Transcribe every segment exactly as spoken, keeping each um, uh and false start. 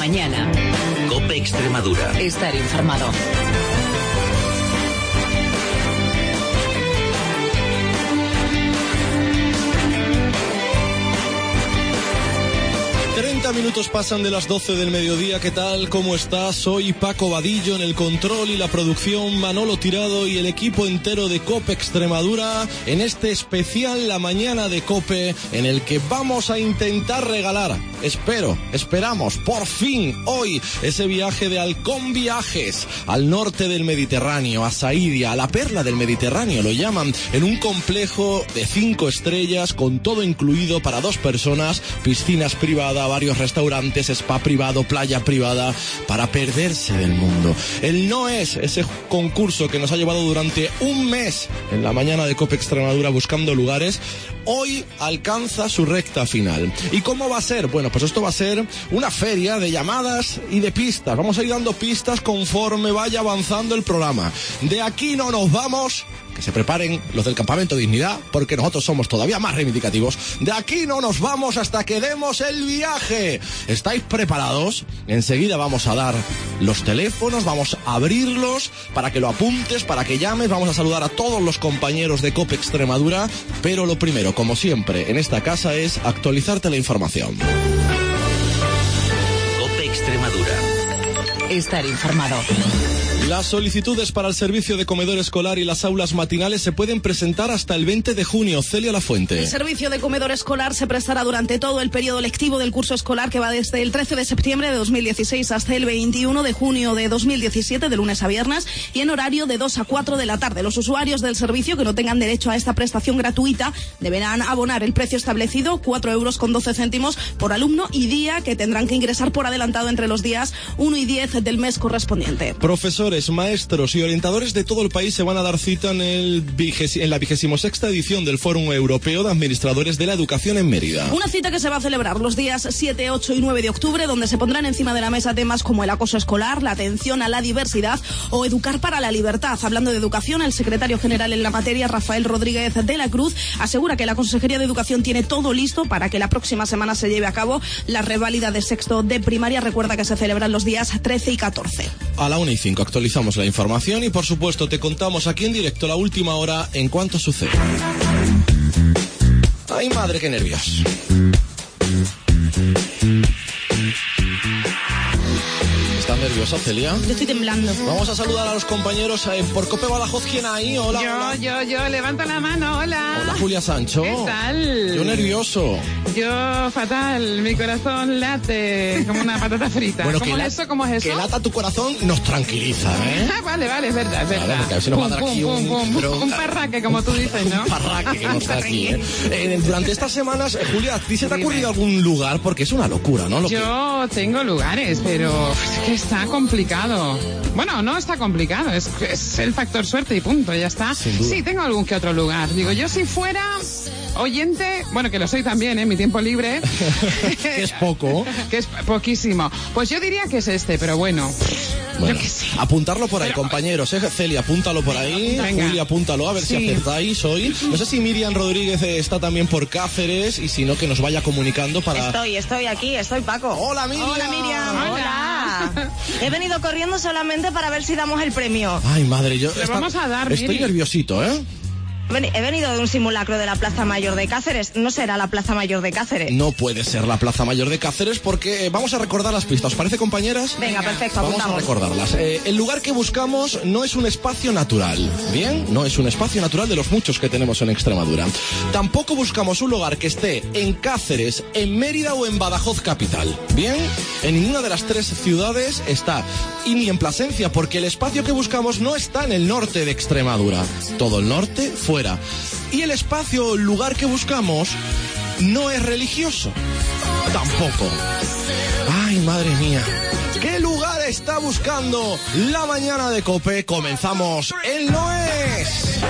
mañana. COPE Extremadura. Estar informado. treinta minutos pasan de las doce del mediodía. ¿Qué tal? ¿Cómo estás? Soy Paco Vadillo en el control y la producción, Manolo Tirado y el equipo entero de COPE Extremadura en este especial La Mañana de COPE, en el que vamos a intentar regalar, espero, esperamos, por fin, hoy, ese viaje de Halcón Viajes al norte del Mediterráneo, a Saidia, a la perla del Mediterráneo, lo llaman, en un complejo de cinco estrellas con todo incluido para dos personas, piscinas privadas, varios restaurantes, spa privado, playa privada, para perderse del mundo. El No Es, ese concurso que nos ha llevado durante un mes en la mañana de COPE Extremadura buscando lugares, hoy alcanza su recta final. ¿Y cómo va a ser? Bueno, pues esto va a ser una feria de llamadas y de pistas. Vamos a ir dando pistas conforme vaya avanzando el programa. De aquí no nos vamos. Que se preparen los del Campamento Dignidad, porque nosotros somos todavía más reivindicativos. De aquí no nos vamos hasta que demos el viaje. ¿Estáis preparados? Enseguida vamos a dar los teléfonos, vamos a abrirlos para que lo apuntes, para que llames. Vamos a saludar a todos los compañeros de COPE Extremadura, pero lo primero, como siempre, en esta casa es actualizarte la información. COPE Extremadura. Estar informado. Las solicitudes para el servicio de comedor escolar y las aulas matinales se pueden presentar hasta el veinte de junio. Celia Lafuente. El servicio de comedor escolar se prestará durante todo el periodo lectivo del curso escolar, que va desde el trece de septiembre de dos mil dieciséis hasta el veintiuno de junio de dos mil diecisiete, de lunes a viernes, y en horario de dos a cuatro de la tarde. Los usuarios del servicio que no tengan derecho a esta prestación gratuita deberán abonar el precio establecido, cuatro euros con doce céntimos por alumno y día, que tendrán que ingresar por adelantado entre los días uno y diez del mes correspondiente. Profesores, maestros y orientadores de todo el país se van a dar cita en, el vigés- en la vigésima sexta edición del Fórum Europeo de Administradores de la Educación en Mérida. Una cita que se va a celebrar los días siete, ocho y nueve de octubre, donde se pondrán encima de la mesa temas como el acoso escolar, la atención a la diversidad o educar para la libertad. Hablando de educación, el secretario general en la materia, Rafael Rodríguez de la Cruz, asegura que la Consejería de Educación tiene todo listo para que la próxima semana se lleve a cabo la reválida de sexto de primaria. Recuerda que se celebran los días trece y catorce. A la una y cinco actualizamos la información y, por supuesto, te contamos aquí en directo la última hora en cuanto sucede. Ay, madre, qué nervios. ¿Estás nerviosa, Celia? Yo estoy temblando. Vamos a saludar a los compañeros eh, por COPE Badajoz. ¿Quién hay? Hola, Yo, hola. yo, yo, levanta la mano, hola. Hola, Julia Sancho. ¿Qué tal? Yo nervioso. Yo fatal, mi corazón late como una patata frita. Bueno, ¿Cómo que es la- eso? ¿Cómo es Que eso? lata tu corazón nos tranquiliza, ¿eh? Ah, vale, vale, es verdad, es Claro, verdad. porque a ver si nos va a Pum, dar pum, aquí pum, un- pum. pero- Un parraque, como tú dices, ¿no? Un parraque que nos da aquí, ¿eh? Eh, Durante estas semanas, eh, Julia, ¿a ti se te ha Dime. ocurrido algún lugar? Porque es una locura, ¿no? Lo que- Yo tengo lugares, pero es que está complicado. Bueno, no está complicado, es, es el factor suerte y punto, ya está. Sin duda. Sí, tengo algún que otro lugar. Digo, yo si fuera oyente, bueno, que lo soy también, en mi tiempo libre. Que es poco. Que es poquísimo. Pues yo diría que es este, pero bueno. Bueno, Yo qué sé. apuntarlo por ahí, Pero- compañeros. ¿eh? Celia, apúntalo por ahí. Venga. Julia, apúntalo, a ver si Sí. acertáis hoy. No sé si Miriam Rodríguez eh, está también por Cáceres y si no, que nos vaya comunicando para... Estoy, estoy aquí, estoy Paco. ¡Hola, Miriam! Hola, Miriam. Hola. Hola. He venido corriendo solamente para ver si damos el premio. Ay, madre, yo... Le vamos a dar, Estoy Miri. nerviosito, ¿eh? Ven- He venido de un simulacro de la Plaza Mayor de Cáceres. No será la Plaza Mayor de Cáceres. No puede ser la Plaza Mayor de Cáceres porque eh, vamos a recordar las pistas. ¿Os parece, compañeras? Venga, perfecto, Vamos a apuntamos. recordarlas. Eh, el lugar que buscamos no es un espacio natural, ¿bien? No es un espacio natural de los muchos que tenemos en Extremadura. Tampoco buscamos un lugar que esté en Cáceres, en Mérida o en Badajoz capital, ¿bien? En ninguna de las tres ciudades está. Y ni en Plasencia, porque el espacio que buscamos no está en el norte de Extremadura. Todo el norte, fuera. Y el espacio o el lugar que buscamos no es religioso. Tampoco. Ay, madre mía. ¿Qué lugar está buscando la mañana de COPE? Comenzamos el No Es.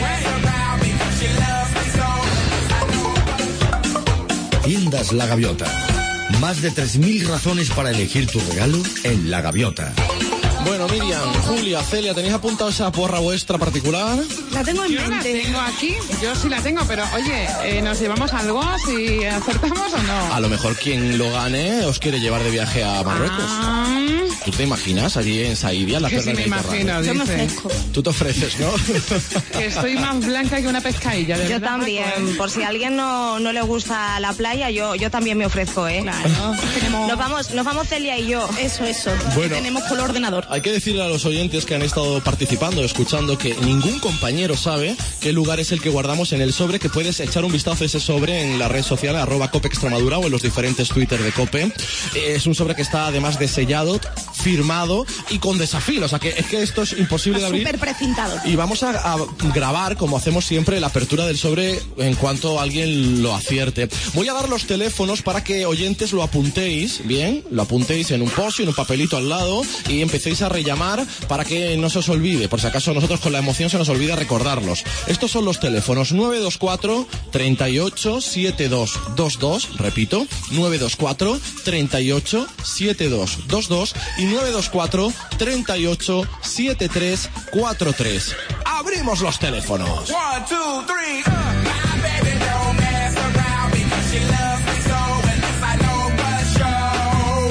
Tiendas La Gaviota. Más de tres mil razones para elegir tu regalo en La Gaviota. Bueno, Miriam, Julia, Celia, ¿tenéis apuntado esa porra vuestra particular? La tengo en Yo no la mente. tengo aquí, yo sí la tengo, pero oye, eh, ¿nos llevamos algo si acertamos o no? A lo mejor quien lo gane os quiere llevar de viaje a Marruecos. Ah, ¿Tú te imaginas allí en Saidia, la que perla sí del me Mediterráneo? imagino, Yo me dice. ofrezco. Tú te ofreces, ¿no? Que estoy más blanca que una pescadilla, de Yo verdad, también, Paco. por si a alguien no, no le gusta la playa, yo, yo también me ofrezco, ¿eh? Claro, tenemos... Nos vamos, nos vamos Celia y yo. Eso, eso. Bueno. Tenemos por ordenador. Hay que decirle a los oyentes que han estado participando, escuchando, que ningún compañero sabe qué lugar es el que guardamos en el sobre, que puedes echar un vistazo a ese sobre en la red social arroba Cope Extremadura o en los diferentes Twitter de Cope. Es un sobre que está además de sellado, firmado y con desafío. O sea que es que esto es imposible de abrir. Súper precintado. Y vamos a, a grabar, como hacemos siempre, la apertura del sobre en cuanto alguien lo acierte. Voy a dar los teléfonos para que oyentes lo apuntéis, ¿bien? Lo apuntéis en un post y en un papelito al lado y empecéis a rellamar para que no se os olvide. Por si acaso nosotros con la emoción se nos olvida recordarlos. Estos son los teléfonos nueve dos cuatro, treinta y ocho, setenta y dos veintidós, repito, nueve dos cuatro, treinta y ocho, setenta y dos veintidós y nueve dos cuatro, treinta y ocho, setenta y tres cuarenta y tres. ¡Abrimos los teléfonos! One, two, three, uh. My baby don't mess around because she loves me so, and this I know for sure.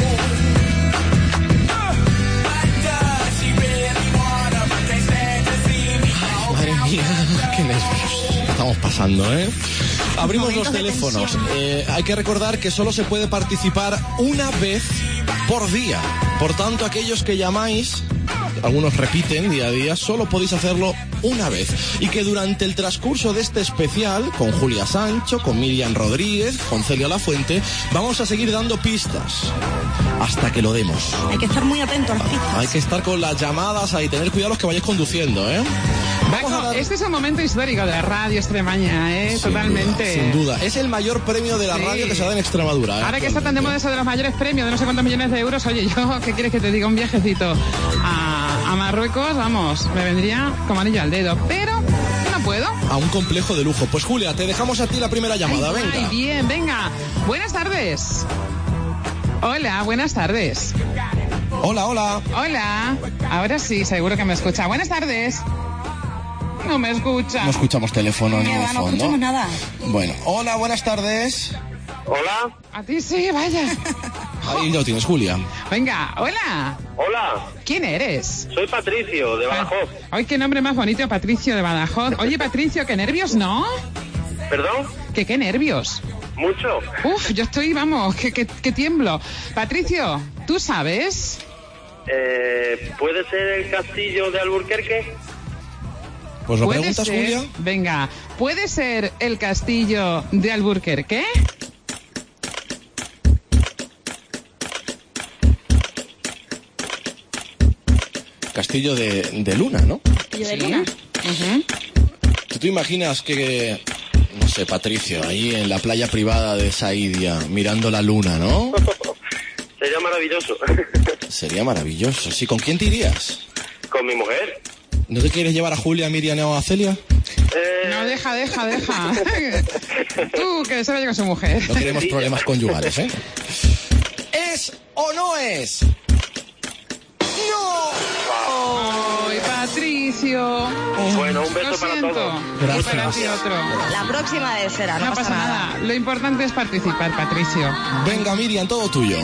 Uh, but does she really wanna, but can't stand to see me go. Madre mía, qué nervios estamos pasando, ¿eh? Abrimos los Momentos de teléfonos. tensión. Eh, hay que recordar que solo se puede participar una vez por día. Por tanto, aquellos que llamáis, algunos repiten día a día, solo podéis hacerlo una vez. Y que durante el transcurso de este especial, con Julia Sancho, con Miriam Rodríguez, con Celia Lafuente, vamos a seguir dando pistas hasta que lo demos. Hay que estar muy atento a las pistas. Hay que estar con las llamadas ahí, tener cuidado los que vayáis conduciendo, ¿eh? Vamos a Paco, dar- este es un momento histórico de la radio extremaña, ¿eh? Sin Totalmente. duda, sin duda. Es el mayor premio de la Sí. radio que se da en Extremadura, ¿eh? Ahora que está tan de moda eso de los mayores premios, de no sé cuántos millones de euros, oye, yo, ¿qué quieres que te diga? Un viajecito a, a Marruecos, vamos, me vendría como anillo al dedo, pero no puedo. A un complejo de lujo. Pues Julia, te dejamos a ti la primera llamada, Ay, venga. ay, bien, venga. Buenas tardes. Hola, buenas tardes. Hola, hola. Hola. Ahora sí, seguro que me escucha. Buenas tardes. No me escucha. No escuchamos teléfono en Mira, el va, no fondo. escuchamos nada. Bueno, hola, buenas tardes. Hola, A ti sí, vaya. Ahí lo tienes, Julia. Venga, hola. hola, ¿Quién eres? soy Patricio de Badajoz. Ay, qué nombre más bonito, Patricio de Badajoz. Oye, Patricio, qué nervios, ¿no? ¿Perdón? Que qué nervios. ¿Mucho? Uf, yo estoy, vamos, que, que, que tiemblo. Patricio, ¿tú sabes? Eh, ¿Puede ser el castillo de Alburquerque? Pues lo ¿Puede preguntas, ser? Julia. Venga, ¿puede ser el castillo de Alburquerque? Castillo de, de Luna, ¿no? Castillo de Sí. Luna. Ujú. ¿Tú te imaginas que, no sé, Patricio, ahí en la playa privada de Saidia, mirando la luna, ¿no? Sería maravilloso. Sería maravilloso. Sí, ¿con quién te irías? Con mi mujer. ¿No te quieres llevar a Julia, Miriam o a Celia? Eh, No, deja, deja, deja. Tú, que se vaya con su mujer. No queremos problemas conyugales, ¿eh? ¿Es o no es? ¡No! Ay, Patricio. Bueno, un beso Lo para siento. todos. Y para ti otro. La próxima vez será, no, No pasa nada. Lo importante es participar, Patricio. Venga, Miriam, todo tuyo.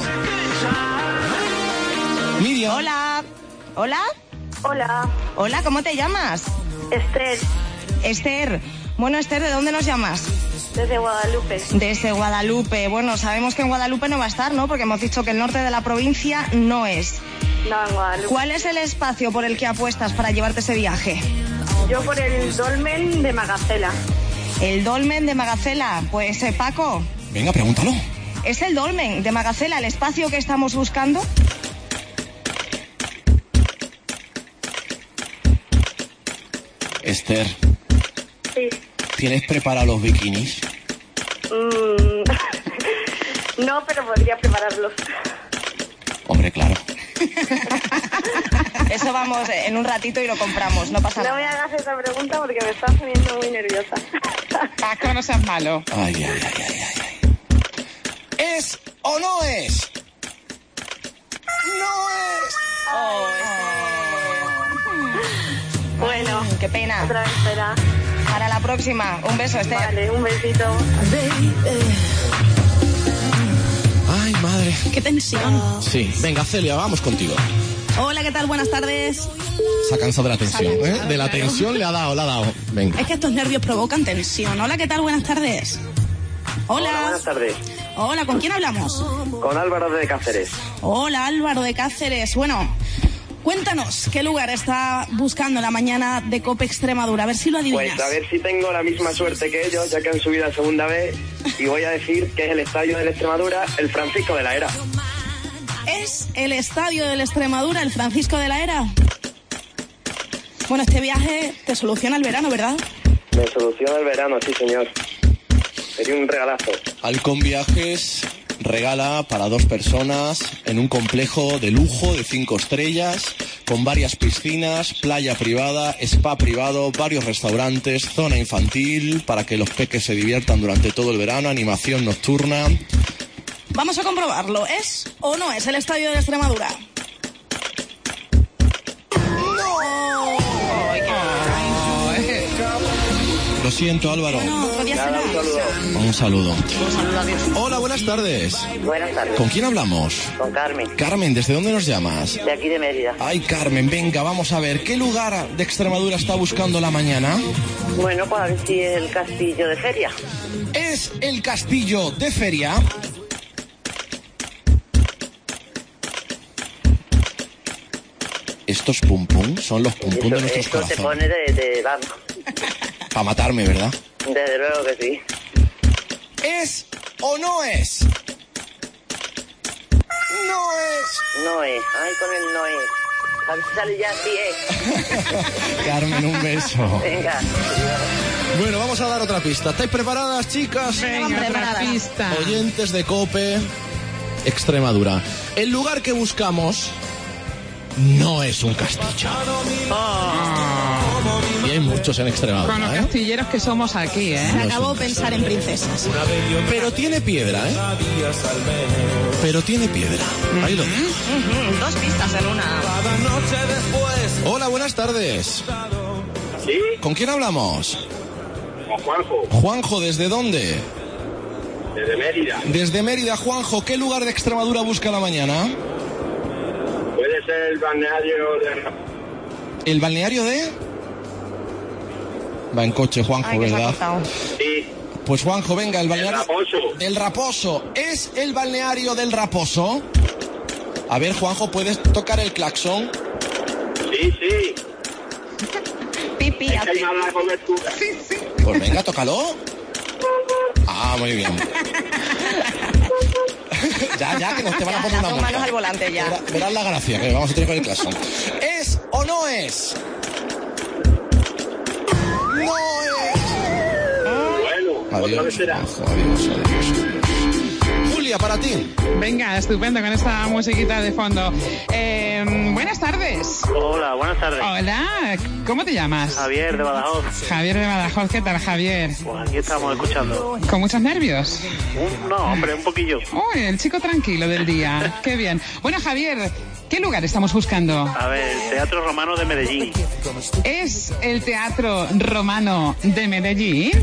Miriam. Hola. ¿Hola? Hola, Hola, ¿cómo te llamas? Esther, Esther. Bueno, Esther, ¿de dónde nos llamas? desde Guadalupe. Desde Guadalupe. Bueno, sabemos que en Guadalupe no va a estar, ¿no? Porque hemos dicho que el norte de la provincia no es. No, en Guadalupe. ¿Cuál es el espacio por el que apuestas para llevarte ese viaje? Yo por el dolmen de Magacela. El dolmen de Magacela. Pues, eh, Paco, Venga, pregúntalo. ¿es el dolmen de Magacela el espacio que estamos buscando? Esther, Sí. ¿tienes preparados los bikinis? Mm, no, pero podría prepararlos. Hombre, claro. Eso vamos eh, en un ratito y lo compramos, no pasa No me nada. hagas esa pregunta porque me estás poniendo muy nerviosa. Paco, no seas malo. Ay, ay, ay, ay, ay, ay. ¿Es o no es? ¡No es! Bueno, qué pena. Otra vez será. Para la próxima. Un beso, Esther. Vale, un besito. Ay, madre. Qué tensión. Sí, venga, Celia, vamos contigo. Hola, ¿qué tal? Buenas tardes. Se ha cansado de la tensión, ¿eh? De la tensión le ha dado, le ha dado. Venga. Es que estos nervios provocan tensión. Hola, ¿qué tal? Buenas tardes. Hola. Hola, buenas tardes. Hola, ¿con quién hablamos? Con Álvaro de Cáceres. Hola, Álvaro de Cáceres. Bueno, cuéntanos, ¿qué lugar está buscando la mañana de COPE Extremadura? A ver si lo adivinas. Pues a ver si tengo la misma suerte que ellos, ya que han subido a segunda vez, y voy a decir que es el estadio de la Extremadura, el Francisco de la Era. ¿Es el estadio de la Extremadura, el Francisco de la Era? Bueno, este viaje te soluciona el verano, ¿verdad? Me soluciona el verano, sí señor. Sería un regalazo. Halcón Viajes regala para dos personas en un complejo de lujo de cinco estrellas, con varias piscinas, playa privada, spa privado, varios restaurantes, zona infantil, para que los peques se diviertan durante todo el verano, animación nocturna. Vamos a comprobarlo. ¿Es o no es el estadio de la Extremadura? Lo siento, Álvaro. No, podía ser Nada, un saludo. Un saludo. Hola, buenas tardes. Buenas tardes. ¿Con quién hablamos? Con Carmen, Carmen, ¿desde dónde nos llamas? de aquí de Mérida. Ay, Carmen, venga, vamos a ver. ¿Qué lugar de Extremadura está buscando la mañana? Bueno, pues a ver si es el castillo de feria. ¿Es el castillo de feria? Estos pum pum son los pum pum de Eso, nuestros esto te corazones. pone de, de vamos. Para matarme, ¿verdad? Desde luego que sí. ¿Es o no es? No es. No es. Ay, con el no es. A ver si sale ya sí es. Carmen, un beso. Venga. Bueno, vamos a dar otra pista. ¿Estáis preparadas, chicas? Venga, otra preparadas. pista. Oyentes de COPE Extremadura. El lugar que buscamos no es un castillo. Y hay muchos en Con los Extremadura, ¿eh? castilleros que somos aquí, ¿eh? Me acabo de pensar en princesas. Pero tiene piedra, ¿eh? Pero tiene piedra. Ahí lo dejo. Ujú, dos pistas en una. Hola, buenas tardes. ¿Sí? ¿Con quién hablamos? Con Juanjo, Juanjo, ¿desde dónde? desde Mérida. Desde Mérida. Juanjo, ¿qué lugar de Extremadura busca la mañana? Puede ser el balneario de... ¿El balneario de...? Va en coche, Juanjo, Ay, que se ha ¿verdad? cortado. Sí, Pues Juanjo, venga, el balneario... Raposo. Del Raposo. ¿Es el balneario del Raposo? A ver, Juanjo, ¿puedes tocar el claxon? Sí, sí. Pipi, Es que hay mala cobertura. Pues venga, tócalo. Ah, muy bien. Ya, ya, que nos te van a poner una Las dos multa. manos al volante ya. Verá- verás la gracia que vamos a tener con el claxon. ¿Es o no es? No es. Bueno, otra vez Adiós, será. Juanjo, adiós, adiós. Julia, para ti. Venga, estupendo con esta musiquita de fondo. Eh, buenas tardes. Hola, buenas tardes. Hola, ¿cómo te llamas? Javier de Badajoz. Javier de Badajoz, ¿qué tal, Javier? Pues aquí estamos escuchando. ¿Con muchos nervios? Un- no, hombre, un poquillo. Uy, el chico tranquilo del día. Qué bien. Bueno, Javier, ¿qué lugar estamos buscando? A ver, el Teatro Romano de Medellín. ¿Es el Teatro Romano de Medellín?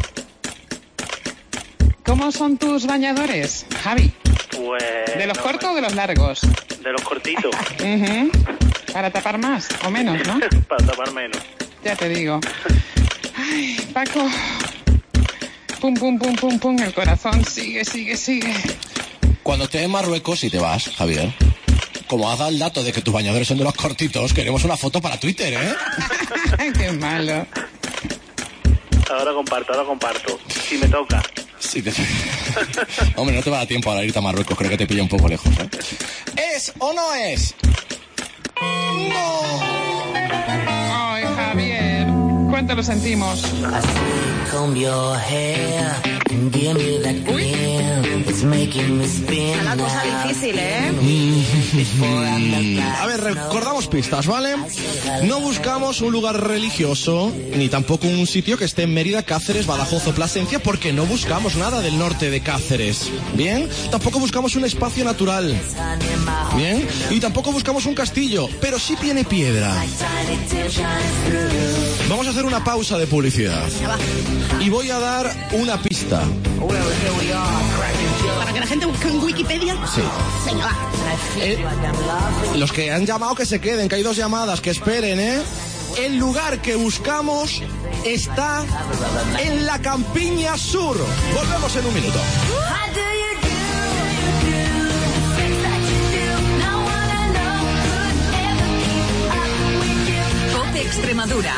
¿Cómo son tus bañadores, Javi? Pues... ¿De los cortos o de los largos? De los cortitos. Ujú. Para tapar más o menos, ¿no? Para tapar menos. Ya te digo. Ay, Paco. Pum, pum, pum, pum, pum. El corazón sigue, sigue, sigue. Cuando estés en Marruecos y te vas, Javier, como has dado el dato de que tus bañadores son de los cortitos, queremos una foto para Twitter, ¿eh? Qué malo. Ahora comparto, ahora comparto. Si me toca. Sí, te... Hombre, no te va a dar tiempo ahora irte a Marruecos, creo que te pilla un poco lejos, ¿eh? ¿Es o no es? ¡No! Ay, Javier. ¿Cuánto lo sentimos? Una cosa difícil, ¿eh? A ver, recordamos pistas, ¿vale? No buscamos un lugar religioso, ni tampoco un sitio que esté en Mérida, Cáceres, Badajoz o Plasencia, porque no buscamos nada del norte de Cáceres, ¿bien? Tampoco buscamos un espacio natural, ¿bien? Y tampoco buscamos un castillo, pero sí tiene piedra. Vamos a hacer una una pausa de publicidad. Y voy a dar una pista. Para que la gente busque en Wikipedia. Sí. Venga, va. Eh, los que han llamado que se queden, que hay dos llamadas, que esperen, ¿eh? El lugar que buscamos está en la Campiña Sur. Volvemos en un minuto. Cope Extremadura.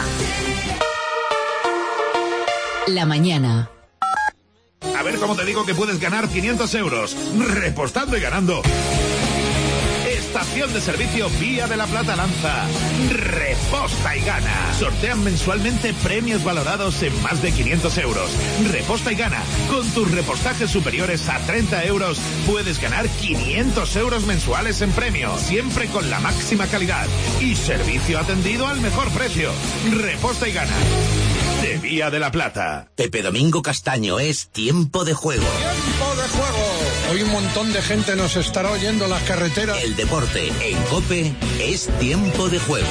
La mañana. A ver cómo te digo que puedes ganar quinientos euros. Repostando y ganando. Estación de servicio Vía de la Plata lanza Reposta y Gana. Sortean mensualmente premios valorados en más de quinientos euros. Reposta y Gana. Con tus repostajes superiores a treinta euros puedes ganar quinientos euros mensuales en premios. Siempre con la máxima calidad y servicio atendido al mejor precio. Reposta y Gana. De Vía de la Plata. Pepe Domingo Castaño, es tiempo de juego. ¡Tiempo de juego! Hoy un montón de gente nos estará oyendo en las carreteras. El deporte en COPE es tiempo de juego.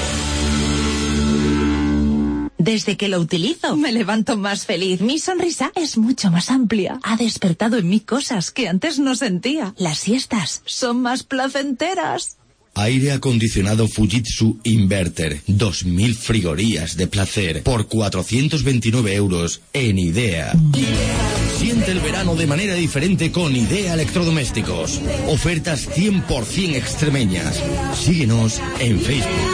Desde que lo utilizo, me levanto más feliz. Mi sonrisa es mucho más amplia. Ha despertado en mí cosas que antes no sentía. Las siestas son más placenteras. Aire acondicionado Fujitsu Inverter, dos mil frigorías de placer por cuatrocientos veintinueve euros en IDEA. Siente el verano de manera diferente con IDEA Electrodomésticos. Ofertas cien por ciento extremeñas. Síguenos en Facebook.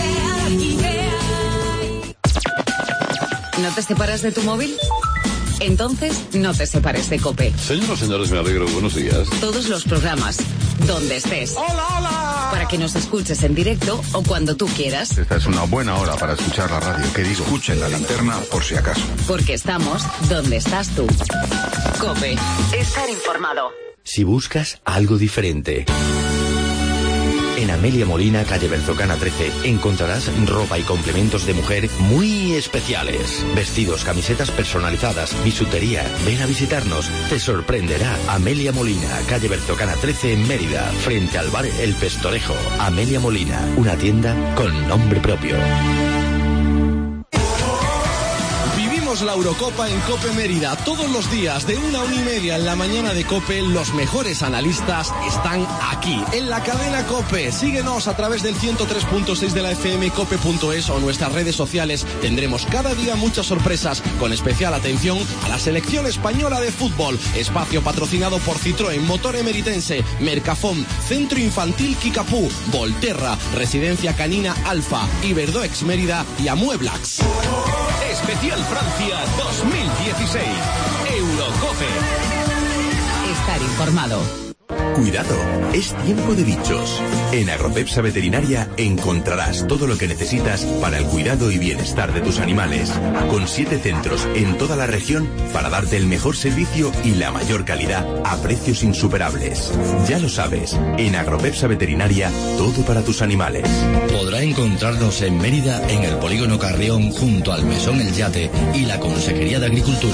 ¿No te separas de tu móvil? Entonces, no te separes de COPE. Señoras y señores, me alegro. Buenos días. Todos los programas, donde estés. ¡Hola, hola! Para que nos escuches en directo o cuando tú quieras. Esta es una buena hora para escuchar la radio. ¿Qué digo? Escuchen la linterna por si acaso. Porque estamos donde estás tú. COPE. Estar informado. Si buscas algo diferente, en Amelia Molina, calle Berzocana trece, encontrarás ropa y complementos de mujer muy especiales. Vestidos, camisetas personalizadas, bisutería. Ven a visitarnos, te sorprenderá. Amelia Molina, calle Berzocana trece en Mérida, frente al bar El Pestorejo. Amelia Molina, una tienda con nombre propio. La Eurocopa en COPE Mérida. Todos los días de una a una y media en la mañana de COPE, los mejores analistas están aquí, en la cadena COPE. Síguenos a través del ciento tres punto seis de la F M, cope punto es o nuestras redes sociales. Tendremos cada día muchas sorpresas, con especial atención a la selección española de fútbol. Espacio patrocinado por Citroën, Motor Emeritense, Mercafón, Centro Infantil Kikapú, Volterra, Residencia Canina Alfa, Iberdoex Mérida y Amueblax. Especial Francia dos mil dieciséis. Eurocope. Estar informado. Cuidado, es tiempo de bichos. En Agropepsa Veterinaria encontrarás todo lo que necesitas para el cuidado y bienestar de tus animales, con siete centros en toda la región para darte el mejor servicio y la mayor calidad a precios insuperables. Ya lo sabes, en Agropepsa Veterinaria, todo para tus animales. Podrá encontrarnos en Mérida, en el Polígono Carrión, junto al Mesón El Yate y la Consejería de Agricultura.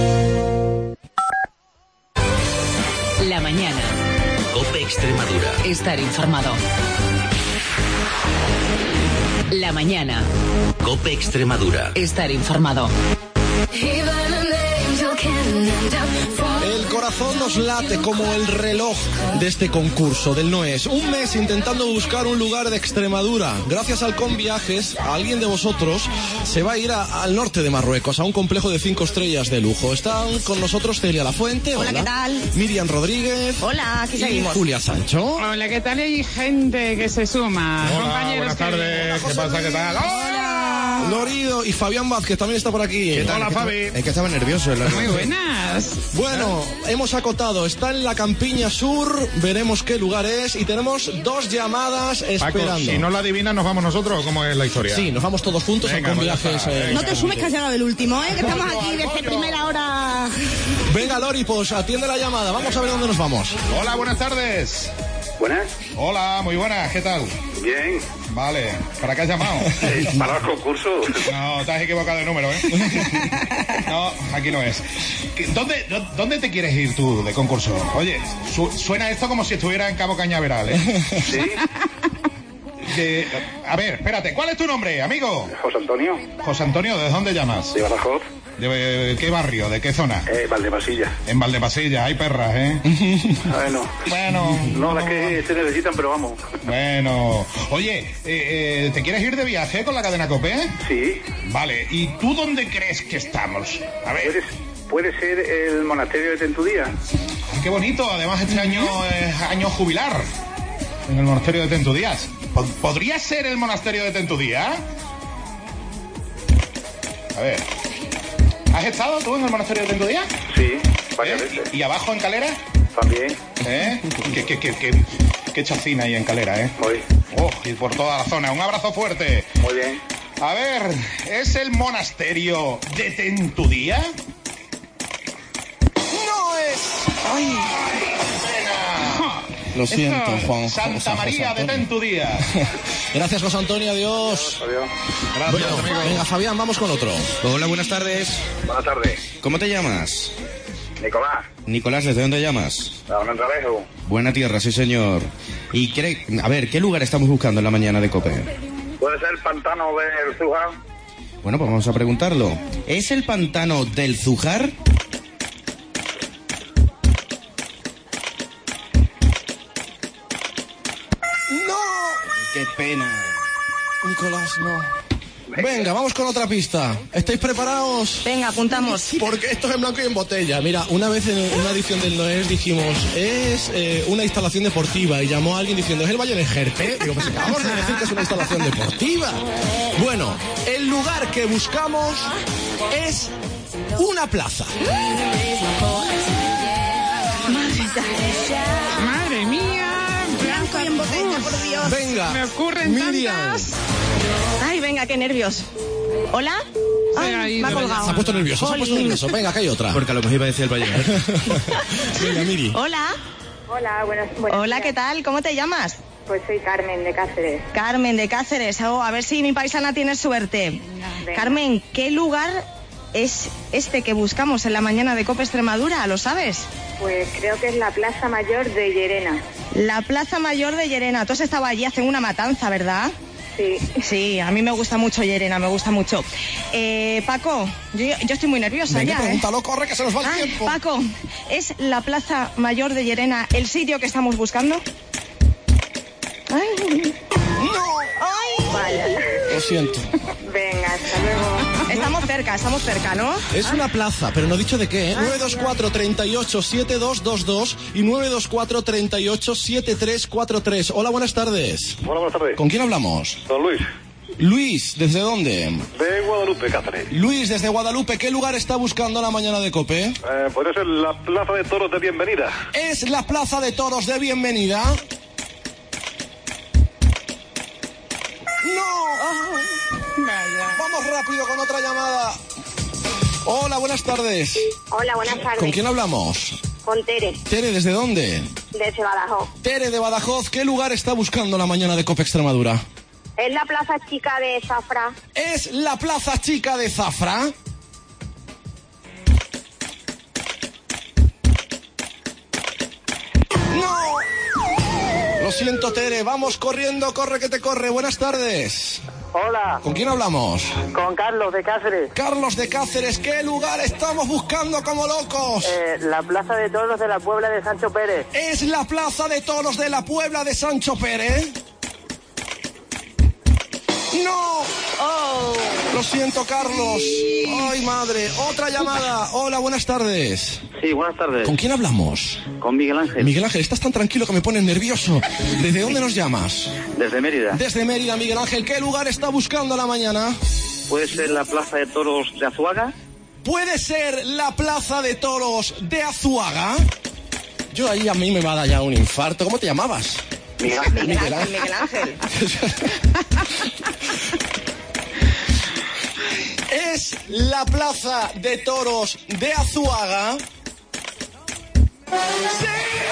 La mañana. COPE Extremadura. Estar informado. La mañana. COPE Extremadura. Estar informado. El corazón nos late como el reloj de este concurso del Noes. Un mes intentando buscar un lugar de Extremadura. Gracias al Conviajes, alguien de vosotros se va a ir a, al norte de Marruecos, a un complejo de cinco estrellas de lujo. Están con nosotros Celia Lafuente. Hola, hola. ¿qué tal? Miriam Rodríguez. Hola, aquí y seguimos. Julia Sancho. Hola, ¿qué tal? Hay gente que se suma. Hola, Compañeros buenas que- tardes. ¿Qué pasa? ¿Qué tal? ¡Hola! Lorido y Fabián Vázquez también está por aquí. ¿Qué tal? Hola, Es que Fabi. estaba- Es que estaba nervioso. en la- Muy buenas. Bueno, hemos acotado, está en la Campiña Sur, veremos qué lugar es y tenemos dos llamadas Paco, esperando. si no la adivinas, ¿nos vamos nosotros o cómo es la historia? Sí, nos vamos todos juntos Venga, con pues ya viajes. está, eh, venga. No te sumes que has llegado el último, ¿eh? Que estamos aquí desde primera hora. Venga, Lori, pues atiende la llamada. Vamos a ver dónde nos vamos. Hola, buenas tardes. Buenas. Hola, muy buenas. ¿Qué tal? Bien. Vale. ¿Para qué has llamado? Eh, para el concurso. No, te has equivocado de número, ¿eh? No, aquí no es. ¿Dónde, dó- ¿Dónde te quieres ir tú de concurso? Oye, su- suena esto como si estuviera en Cabo Cañaveral, ¿eh? Sí. de... A ver, espérate, ¿cuál es tu nombre, amigo? José Antonio. José Antonio, ¿de dónde llamas? De Badajoz. ¿De qué barrio? ¿De qué zona? Eh, Valdepasilla. En Valdepasilla, hay perras, ¿eh? Bueno. Bueno. No, las que se necesitan, pero vamos. Bueno. Oye, eh, eh, ¿te quieres ir de viaje con la cadena COPE? Sí. Vale, ¿y tú dónde crees que estamos? A ver. ¿Puedes, puede ser el monasterio de Tentudía? Ay, qué bonito, además este año es año jubilar. En el monasterio de Tentudías. ¿Podría ser el monasterio de Tentudía? A ver. ¿Has estado tú en el monasterio de Tentudía? Sí, varias ¿Eh? veces. ¿Y abajo en Calera? También. ¿Eh? ¿Qué, qué, qué, qué, qué chacina hay en Calera, eh? Muy. Oh, y por toda la zona. Un abrazo fuerte. Muy bien. A ver, ¿es el monasterio de Tentudía? ¡No es! ¡Ay! Lo siento, Esto, Juan. Santa José María de Antonio. Tentudía. Gracias, José Antonio. Adiós. Adiós. Gracias, Bueno, amigo. venga, Fabián, vamos con otro. Hola, buenas tardes. Buenas tardes. ¿Cómo te llamas? Nicolás, Nicolás, ¿desde dónde llamas? de Almendralejo. Buena tierra, sí señor. Y cree... A ver, ¿qué lugar estamos buscando en la mañana de COPE? ¿Puede ser el pantano del Zújar? Bueno, pues vamos a preguntarlo. ¿Es el pantano del Zújar? ¡No! ¡Qué pena! Nicolás, no. Venga, vamos con otra pista. ¿Estáis preparados? Venga, apuntamos. Porque esto es en blanco y en botella. Mira, una vez en una edición del Noés dijimos, es eh, una instalación deportiva, y llamó a alguien diciendo, ¿es el Valle de Jerpe? Digo, pues acabamos de decir que es una instalación deportiva. Bueno, el lugar que buscamos es una plaza. Madre mía. Blanco y en botella, por Dios. Venga, Me ocurren Miriam. tantas. Ay, venga, qué nervios. ¿Hola? Ay, me ha colgado. Se ha puesto nervioso, se ha puesto Jolín. nervioso. Venga, que hay otra. Porque a lo mejor iba a decir el Valle. Venga, Miri. Hola. Hola, buenas, buenas Hola, días. ¿qué tal? ¿Cómo te llamas? Pues soy Carmen de Cáceres. Carmen de Cáceres. Oh, a ver si mi paisana tiene suerte. Venga. Carmen, ¿qué lugar es este que buscamos en la mañana de COPE Extremadura? ¿Lo sabes? Pues creo que es la Plaza Mayor de Llerena. La Plaza Mayor de Llerena. Tú has estado allí hace una matanza, ¿verdad? Sí. Sí, a mí me gusta mucho Llerena, me gusta mucho. Eh, Paco, yo, yo estoy muy nerviosa Venga, ya, ¿eh? pregúntalo, corre, que se nos va el Ay, tiempo. Paco, ¿es la Plaza Mayor de Llerena el sitio que estamos buscando? Ay. ¡No! Ay. Vaya. Lo siento. Venga, hasta luego. Estamos cerca, estamos cerca, ¿no? Es una plaza, pero no he dicho de qué, ¿eh? nueve dos cuatro, treinta y ocho, setenta y dos veintidós y nueve dos cuatro, treinta y ocho, setenta y tres cuarenta y tres. Hola, buenas tardes. Hola, buenas tardes. ¿Con quién hablamos? Don Luis, Luis, ¿desde dónde? de Guadalupe, Cáceres. Luis, desde Guadalupe, ¿qué lugar está buscando la mañana de COPE? Eh, puede ser la Plaza de Toros de Bienvenida. Es la Plaza de Toros de Bienvenida. ¡No! Vamos rápido con otra llamada. Hola, buenas tardes. Hola, buenas tardes. ¿Con quién hablamos? Con Tere, Tere, ¿desde dónde? desde Badajoz. Tere de Badajoz, ¿qué lugar está buscando la mañana de COPE Extremadura? Es la Plaza Chica de Zafra. ¿Es la Plaza Chica de Zafra? ¡No! Lo siento, Tere, vamos corriendo, corre que te corre. Buenas tardes. Hola, ¿Con quién hablamos? con Carlos de Cáceres. Carlos de Cáceres, ¿qué lugar estamos buscando como locos? Eh, la Plaza de Toros de la Puebla de Sancho Pérez. ¿Es la Plaza de Toros de la Puebla de Sancho Pérez? ¡No! Oh. Lo siento, Carlos. Ay, madre. Otra llamada. Hola, buenas tardes. Sí, buenas tardes. ¿Con quién hablamos? Con Miguel Ángel. Miguel Ángel, estás tan tranquilo que me pones nervioso. ¿Desde dónde nos llamas? Desde Mérida. Desde Mérida, Miguel Ángel. ¿Qué lugar está buscando a la mañana? ¿Puede ser la Plaza de Toros de Azuaga? ¿Puede ser la Plaza de Toros de Azuaga? Yo ahí a mí me va a dar ya un infarto. ¿Cómo te llamabas? Miguel Ángel. Miguel Ángel, Miguel Ángel. ¿Es la Plaza de Toros de Azuaga? ¡Sí!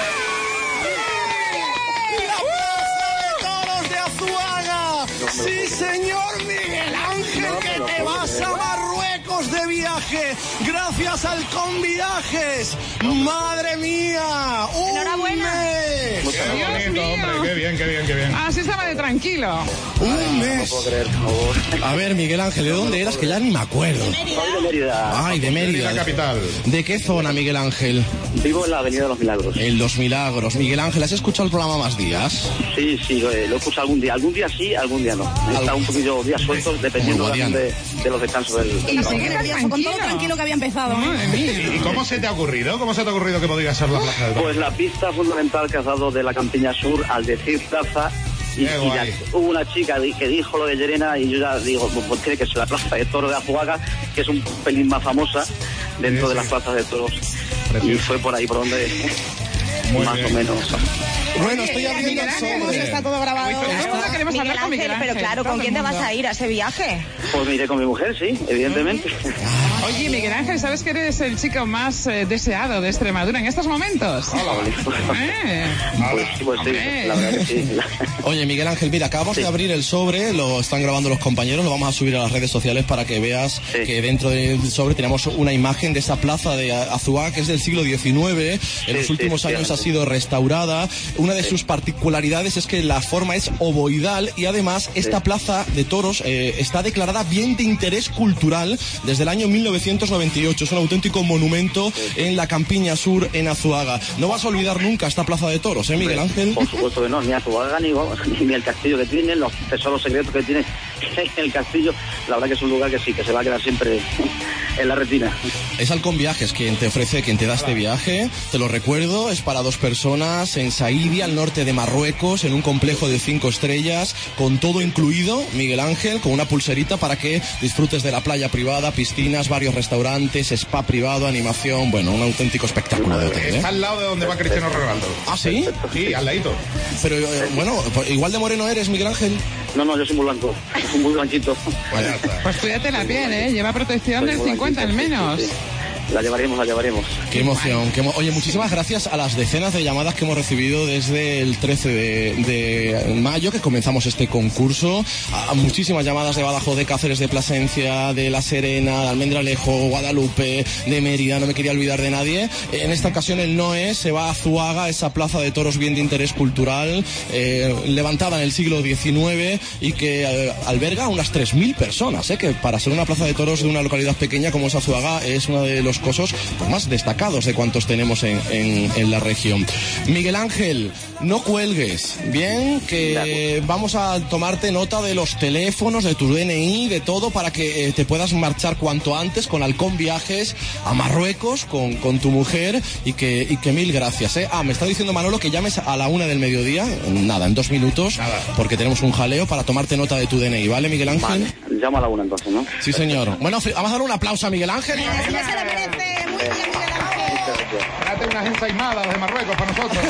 ¡La Plaza de Toros de Azuaga! ¡Sí, señor Miguel Ángel, que te vas a Marruecos de viaje! ¡Gracias! gracias al Conviajes. ¡Madre mía! ¡Un Enhorabuena. mes! Qué Dios bonito, mío. hombre, qué bien, qué bien, qué bien. Así estaba de tranquilo. ¡Un mes! No puedo creer, por favor. A ver, Miguel Ángel, ¿de dónde eras? Que ya ni me acuerdo. Soy de Mérida. Ay, de Mérida. La capital. ¿De qué zona, Miguel Ángel? Vivo en la Avenida de los Milagros. En Los Milagros. Miguel Ángel, ¿has escuchado el programa Más Días? Sí, sí, lo he, lo he escuchado algún día. Algún día sí, algún día no. He estado un poquillo días sueltos dependiendo Muy también guadiana. de, de los descansos del, del Y trabajo. sigue nervioso, con todo lo tranquilo que había empezado. Madre mía. ¿Y cómo se te ha ocurrido? ¿Cómo se te ha ocurrido que podría ser la Plaza de Toros? Pues la pista fundamental que has dado de la Campiña Sur al decir plaza. Y, Qué y ya, guay. hubo una chica di- que dijo lo de Llerena y yo ya digo, pues, pues tiene que ser la plaza de toros de Azuaga, que es un pelín más famosa dentro Sí, de sí. las plazas de toros. Precioso. Y fue por ahí por donde Muy más bien. o menos. Bueno, estoy abriendo Miguel el Ángel, sobre. Está todo grabado. Todo el mundo queremos Miguel hablar con Miguel Ángel, Ángel. pero claro, todo ¿con el quién te vas mundo. a ir a ese viaje? Pues me iré con mi mujer, sí, evidentemente. Oye, Miguel Ángel, ¿sabes que eres el chico más eh, deseado de Extremadura en estos momentos? ¿Eh? Pues, pues sí, Hombre. la verdad que sí. Oye, Miguel Ángel, mira, acabamos de abrir el sobre, lo están grabando los compañeros, lo vamos a subir a las redes sociales para que veas Sí. que dentro del sobre tenemos una imagen de esa plaza de Azuaga que es del siglo diecinueve, en los sí, últimos sí, años sí. ha sido restaurada. Una de sus particularidades es que la forma es ovoidal y además esta plaza de toros eh, está declarada bien de interés cultural desde el año mil novecientos noventa y ocho. Es un auténtico monumento en la Campiña Sur, en Azuaga. No vas a olvidar nunca esta plaza de toros, ¿eh, Miguel Ángel? Por supuesto que no, ni Azuaga ni, vamos, ni el castillo que tiene, los tesoros secretos que tiene el castillo. La verdad que es un lugar que sí, que se va a quedar siempre en la retina. Es Halcón Viajes quien te ofrece, quien te da este viaje. Te lo recuerdo, es para dos personas en Saïdia, al norte de Marruecos, en un complejo de cinco estrellas, con todo incluido, Miguel Ángel, con una pulserita para que disfrutes de la playa privada, piscinas, varios restaurantes, spa privado, animación, bueno, un auténtico espectáculo de hotel, ¿eh? Está al lado de donde va Cristiano Ronaldo. ¿Ah, sí? Sí, al ladito. Pero eh, bueno, pues igual de moreno eres, Miguel Ángel. No, no, yo soy muy blanco, muy blanquito. Pues ya está. Pues cuídate la piel, ¿eh? Lleva protección Soy del muy cincuenta al blanquito, menos. sí, sí. La llevaremos, la llevaremos. Qué emoción. Qué emo- Oye, muchísimas gracias a las decenas de llamadas que hemos recibido desde el trece de, de mayo, que comenzamos este concurso. A, a muchísimas llamadas de Badajoz, de Cáceres, de Plasencia, de La Serena, de Almendralejo, Guadalupe, de Mérida. No me quería olvidar de nadie. En esta ocasión el Noé se va a Azuaga, esa plaza de toros bien de interés cultural, eh, levantada en el siglo diecinueve y que eh, alberga unas tres mil personas, ¿eh? Que para ser una plaza de toros de una localidad pequeña como es Azuaga es uno de los cosos pues, más destacados de cuantos tenemos en, en, en la región. Miguel Ángel, no cuelgues, bien, que vamos a tomarte nota de los teléfonos, de tu D N I, de todo, para que eh, te puedas marchar cuanto antes con Halcón Viajes a Marruecos con, con tu mujer y que, y que mil gracias, ¿eh? Ah, me está diciendo Manolo que llames a la una del mediodía, nada, en dos minutos, Nada. porque tenemos un jaleo para tomarte nota de tu D N I, ¿vale, Miguel Ángel? Vale, llama a la una entonces, ¿no? Sí, señor. Bueno, fe- vamos a dar un aplauso a Miguel Ángel. Ya se le merece. Muy bien, Miguel Ángel. Date unas ensaimadas de Marruecos para nosotros.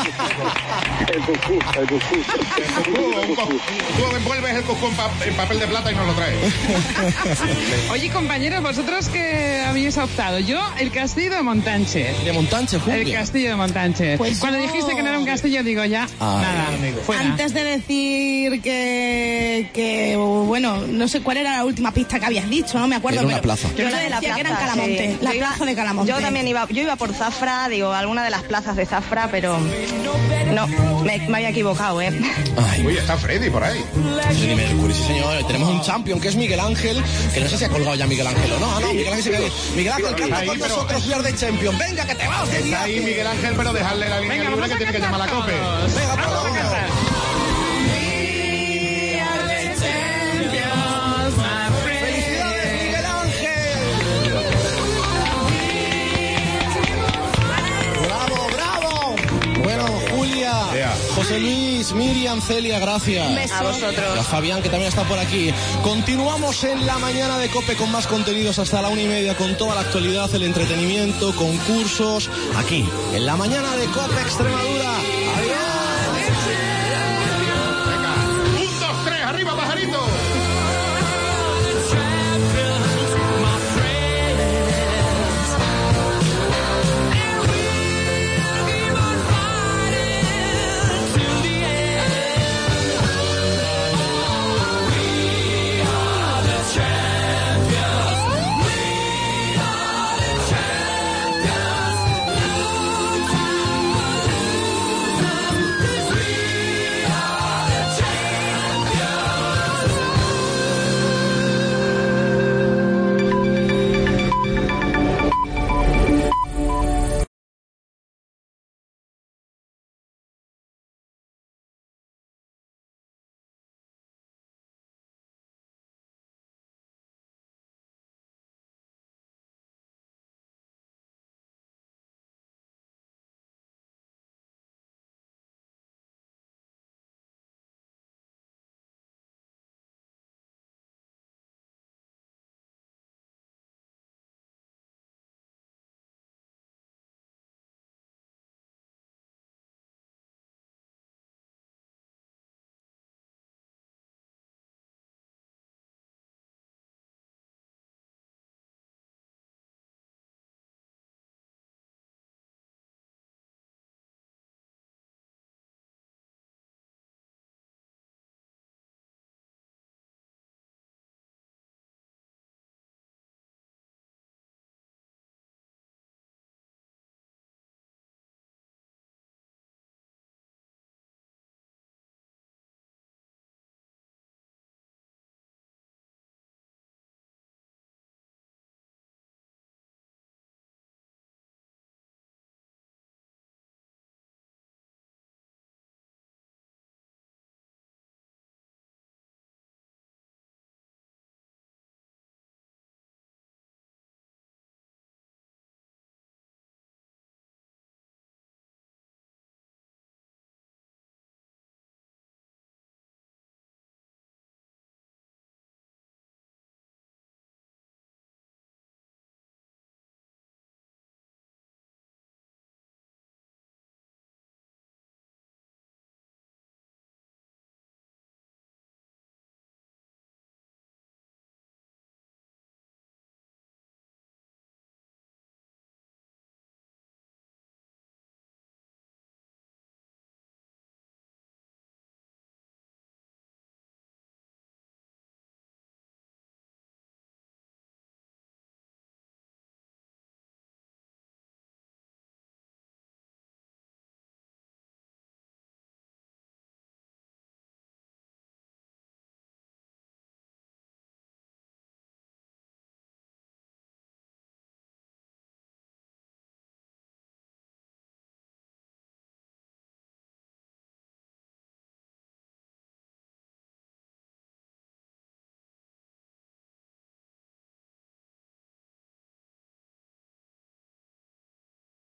El cuscús, el cuscús. Tú, tú envuelves el cuscú en, pa- en papel de plata y nos lo traes. Oye, compañeros, vosotros que habéis optado. Yo, el castillo de Montanche. De Montanche, El Julia. castillo de Montanche. Pues Cuando yo- dijiste que no era un castillo, digo ya, Ah, nada, fuera. Antes de decir que, que, bueno, no sé cuál era la última pista que habías dicho, no me acuerdo. Era una pero plaza. Yo Yo le la de la decía que era en plaza, Calamonte, sí. la Yo iba- plaza de Calamonte. Yo también iba, yo iba por Zafra, digo, alguna de las plazas de Zafra, pero no, me, me había equivocado, ¿eh? Ay, Uy, está Freddy por ahí. Freddie Mercury, sí señor. Tenemos un champion que es Miguel Ángel, que no sé si ha colgado ya Miguel Ángel o no. Ah, no, Miguel Ángel se queda. Miguel Ángel, canta Ahí, con pero- nosotros We Are the Champion. Venga, que te vas de Está ahí viaje. Miguel Ángel, pero dejarle la línea Venga, libre vamos que a tiene que cantar llamar a la COPE. todos. Venga, Vamos vamos. a cantar. ¡Felicidades, Miguel Ángel! ¡Bravo, bravo! Bueno, Julia, Ea. José Luis, Miriam, Celia, gracias. Un beso. A vosotros. A Fabián, que también está por aquí. Continuamos en la mañana de COPE con más contenidos hasta la una y media, con toda la actualidad, el entretenimiento, concursos, aquí, en la mañana de COPE Extremadura. ¡Adiós!